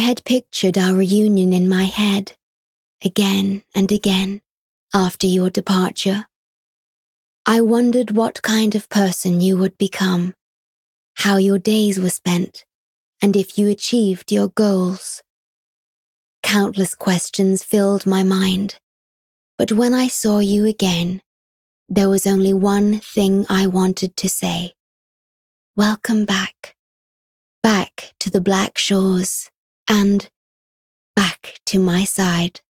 had pictured our reunion in my head, again and again, after your departure. I wondered what kind of person you would become, how your days were spent, and if you achieved your goals. Countless questions filled my mind, but when I saw you again, there was only one thing I wanted to say. Welcome back. Back to the Black Shores, and back to my side.